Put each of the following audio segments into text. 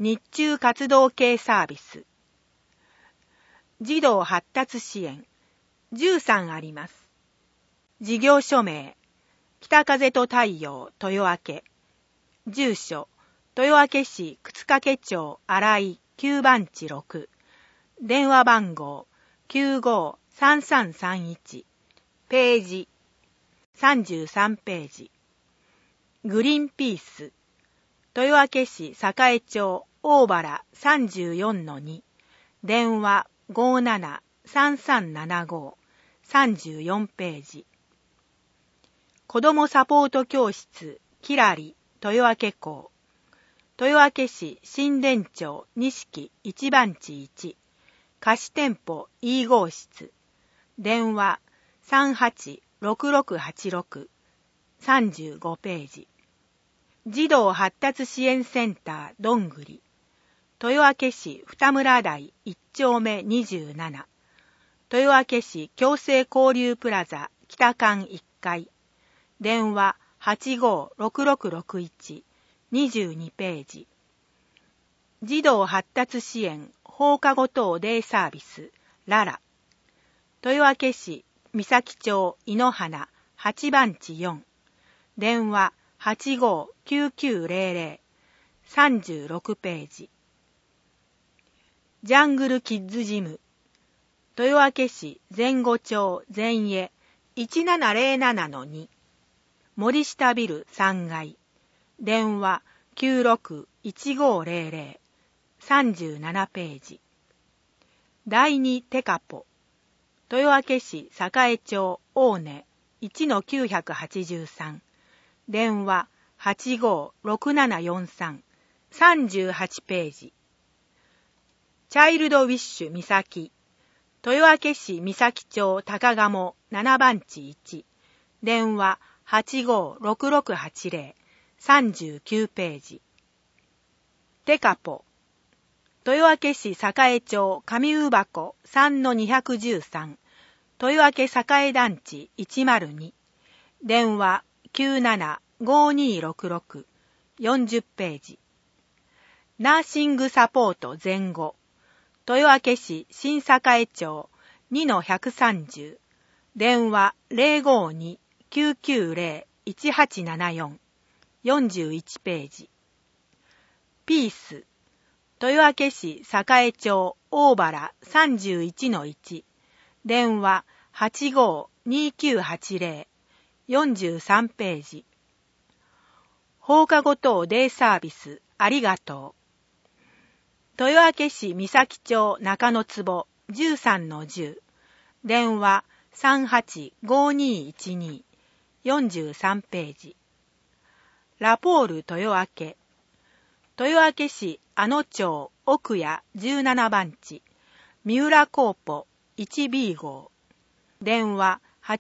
日中活動系サービス。児童発達支援。13あります。事業所名。北風と太陽豊明。住所。豊明市沓掛町新井9番地6。電話番号。953331。ページ。33ページ。グリーンピース。豊明市栄町大原 34-2。電話573375。34ページ。子どもサポート教室キラリ豊明校。豊明市新田町錦1番地1。貸店舗 E 号室。電話386686。35ページ。児童発達支援センターどんぐり。豊明市二村台1丁目27。豊明市共生交流プラザ北館1階。電話856661。22ページ。児童発達支援放課後等デイサービスララ。豊明市三崎町井の花8番地4。電話859900。36ページ。ジャングルキッズジム。豊明市前後町前衛 1707-2。森下ビル3階。電話961500。37ページ。第2テカポ。豊明市栄町大根 1-983。電話856743。38ページ。チャイルドウィッシュ三崎。豊明市三崎町高鴨7番地1。電話856680。39ページ。テカポ。豊明市栄町上宇箱 3-213。豊明栄団地102。電話975266。40ページ。ナーシングサポート前後。豊明市新栄町 2-130。電話052-990-1874。41ページ。ピース。豊明市栄町大原 31-1。電話852980。43ページ。放課後等デイサービスありがとう。豊明市三崎町中野坪 13-10。電話385212。43ページ。ラポール豊明。豊明市阿野町奥谷17番地。三浦コーポ 1B 号。電話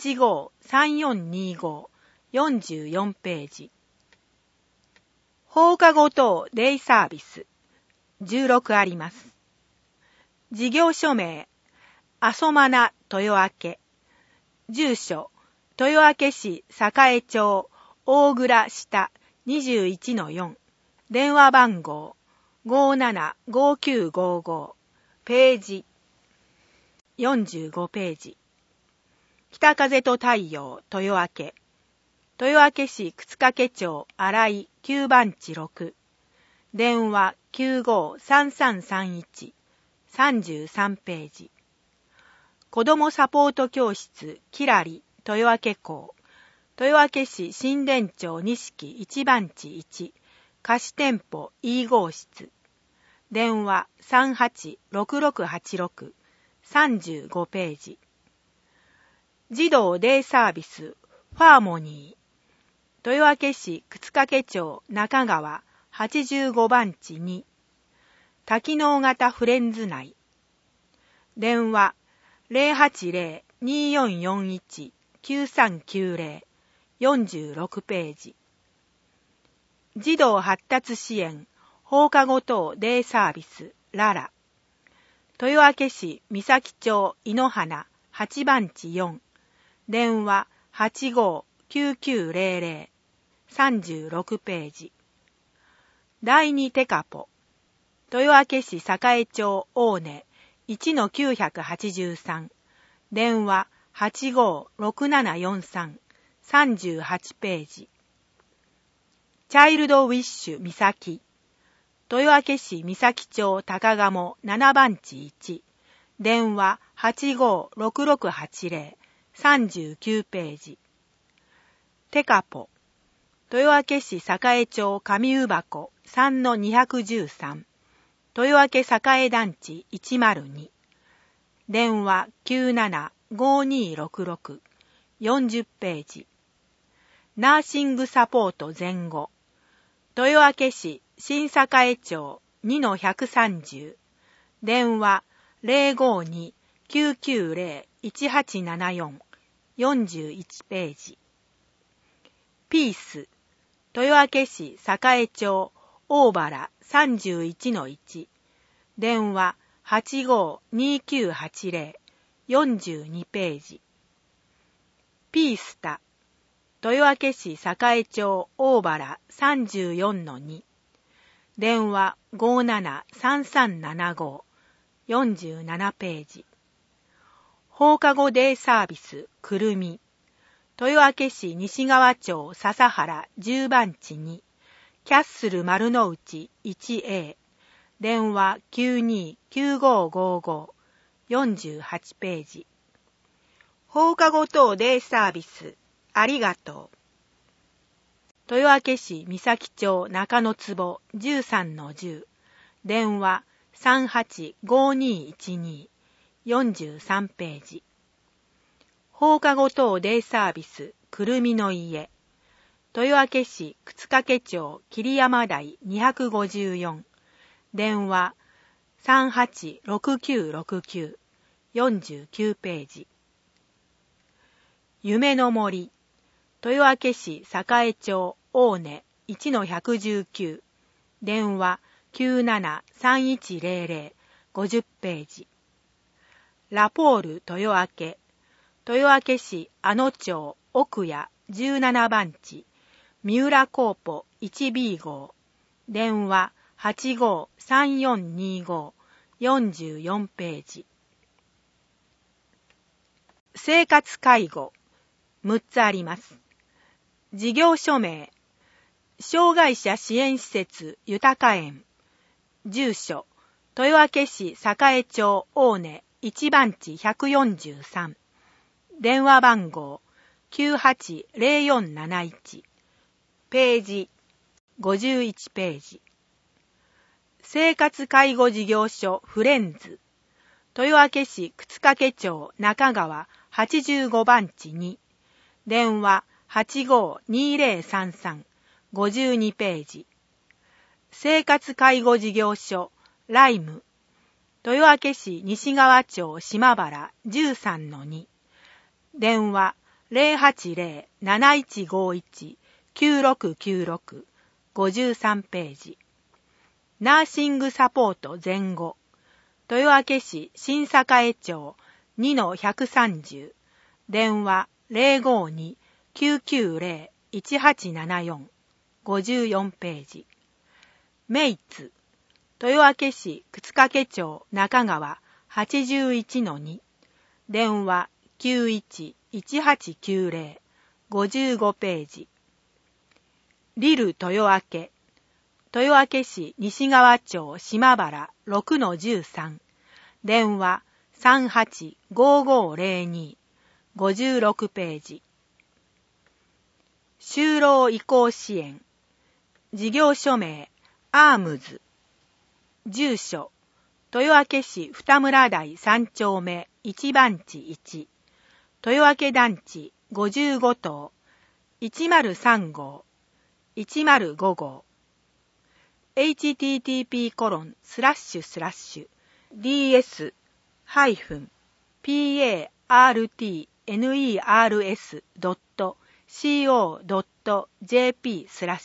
853425。44ページ。放課後等デイサービス。16あります。事業所名。あそまな豊明。住所。豊明市栄町大倉下 21-4。電話番号。575955。ページ。45ページ。北風と太陽豊明。豊明市沓掛町新井9番地6。電話953331。33ページ。子どもサポート教室キラリ豊明校。豊明市新田町錦1番地1。貸店舗 E 号室。電話386686。35ページ。児童デイサービスファーモニー。豊明市沓掛町中川85番地2。多機能型フレンズ内。電話080-2441-9390。46ページ。児童発達支援放課後等デイサービスララ。豊明市三崎町井の花8番地4。電話859900。36ページ。第2テカポ。 豊明市栄町大根 1-983 電話 856743 38ページ。チャイルドウィッシュ三崎豊明市三崎町高鴨7番地1電話 856680 39ページ。テカポ豊明市栄町上宇箱 3-213 豊明栄団地102電話 975266 40ページ。ナーシングサポート前後豊明市新栄町 2-130 電話 052-990-1874 41ページ。ピース豊明市栄町大原 31-1 電話 852980 42ページ。ピースタ豊明市栄町大原 34-2 電話 573375 47ページ。放課後デイサービスくるみ豊明市西川町笹原10番地2キャッスル丸の内 1A 電話 929555 48ページ。放課後等デイサービスありがとう豊明市三崎町中野坪 13-10 電話 385212 43ページ。放課後等デイサービスくるみの家豊明市沓掛町桐山台254電話 386969 49ページ。夢の森豊明市栄町大根 1-119 電話 973100 50ページ。ラポール豊明豊明市阿野町奥谷17番地三浦コーポ 1B 号電話 853425 44ページ。生活介護6つあります。事業所名障害者支援施設豊か園住所豊明市栄町大根1番地143電話番号 980471 ページ51ページ。生活介護事業所フレンズ豊明市沓掛町中川85番地2電話 852033 52ページ。生活介護事業所ライム豊明市西川町島原 13-2電話 080-7151-9696 53ページ。ナーシングサポート前後豊明市新栄町 2-130電話 052-990-1874 54ページ。メイツ豊明市沓掛町中川 81-2電話 91-1890 55ページ。リル豊明豊明市西川町島原 6-13電話 385502 56ページ。就労移行支援事業所名アームズ住所豊明市二村台3丁目1番地1豊明団地55棟103号105号http://ds-partners.co.jp/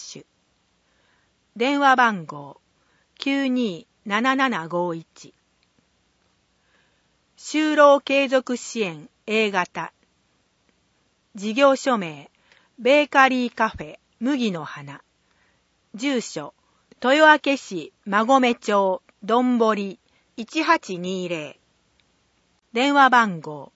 電話番号927751就労継続支援 A 型事業所名ベーカリーカフェ麦の花住所豊明市馬込町どんぼり1820。電話番号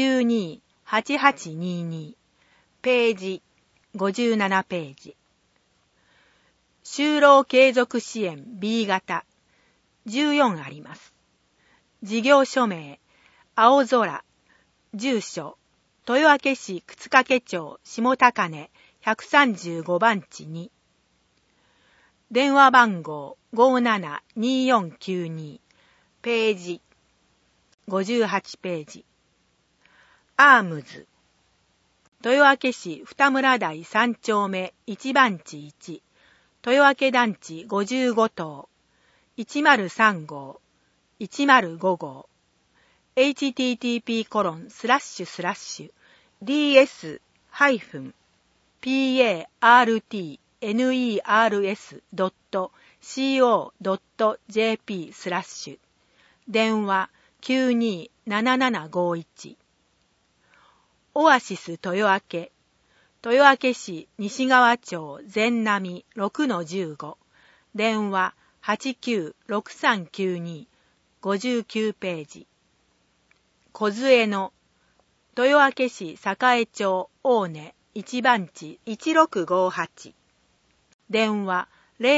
928822。ページ57ページ。就労継続支援 B 型14あります。事業所名、青空、住所、豊明市沓掛町下高根135番地2。電話番号572492。ページ58ページ。アームズ、豊明市二村台3丁目1番地1、豊明団地55棟、103号、105号、http://ds-partners.co.jp/ 電話927751。オアシス豊明、豊明市西川町全並 6-15。電話896392。59ページ。小杖の豊明市栄町大根1番地1658。電話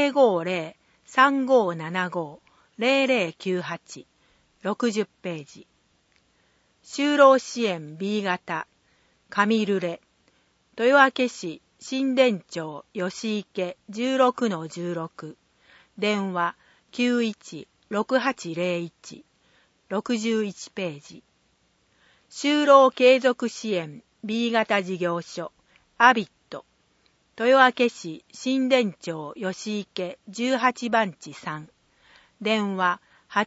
050-3575-0098。60ページ。就労支援 B 型上ルレ、豊明市新田町吉池 16-16。電話916801。61ページ。就労継続支援 B 型事業所アビット、豊明市新田町吉池18番地3。電話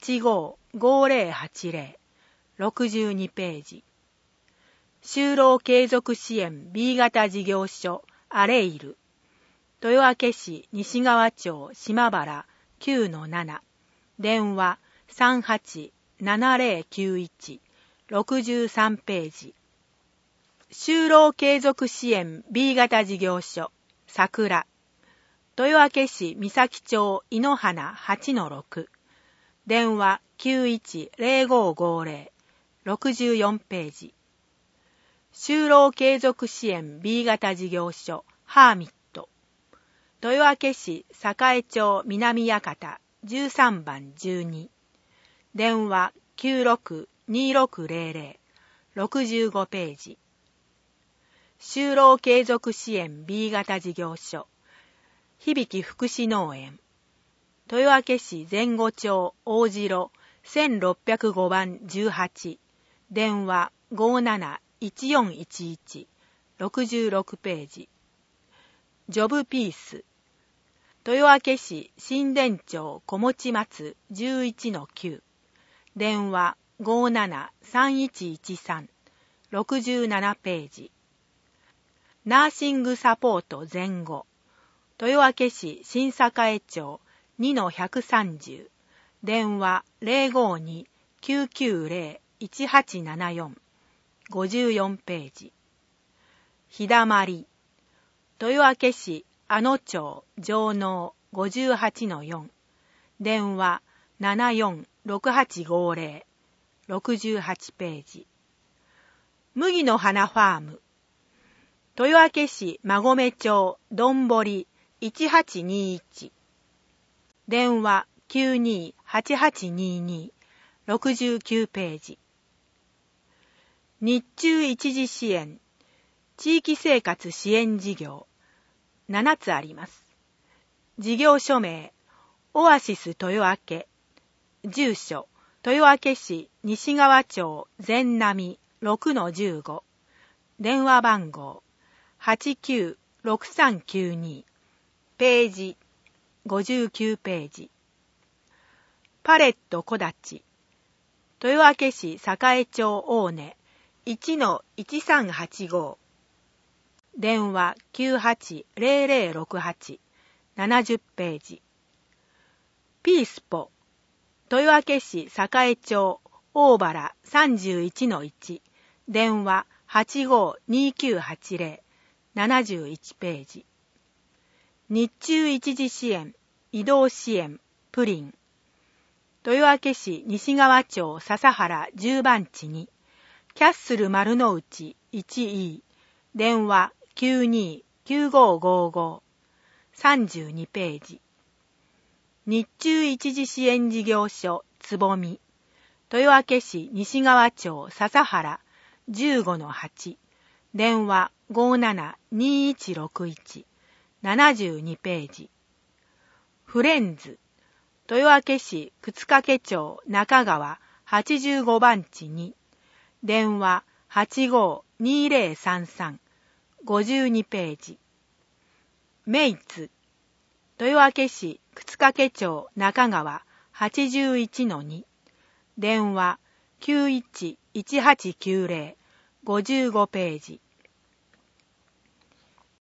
855080。62ページ。就労継続支援 B 型事業所アレイル、豊明市西川町島原 9-7。電話387091。63ページ。就労継続支援 B 型事業所桜、豊明市三崎町井の花 8-6。電話910550。64ページ。就労継続支援 B 型事業所ハーミット、豊明市栄町南館13番12。電話962600。65ページ。就労継続支援 B 型事業所響福祉農園、豊明市前後町大城1605番18。電話571411。66ページ。ジョブピース、豊明市新田町小持松 11-9。電話573113。67ページ。ナーシングサポート前後、豊明市新栄町 2-130。電話052-990-1874。54ページ。日だまり、豊明市阿野町城農 58-4。電話746850。68ページ。麦の花ファーム、豊明市馬込町どんぼり1821。電話928822。69ページ。日中一時支援地域生活支援事業7つあります。事業所名オアシス豊明、住所豊明市西川町全並 6-15。電話番号896392。ページ59ページ。パレット小立、豊明市栄町大根 1-1385。電話980068。70ページ。ピースポ、豊明市栄町大原 31-1。電話852980。71ページ。日中一時支援移動支援プリン、 豊明市西川町笹原10番地に、キャッスル丸の内 1E、電話 92-9555、32ページ。日中一時支援事業所つぼみ、豊明市西川町笹原 15-8、電話 57-2161、72ページ。フレンズ、豊明市沓掛町中川85番地に、電話 85-2033、52ページ。メイツ、豊明市沓掛町中川 81-2、電話 91-1890、55ページ。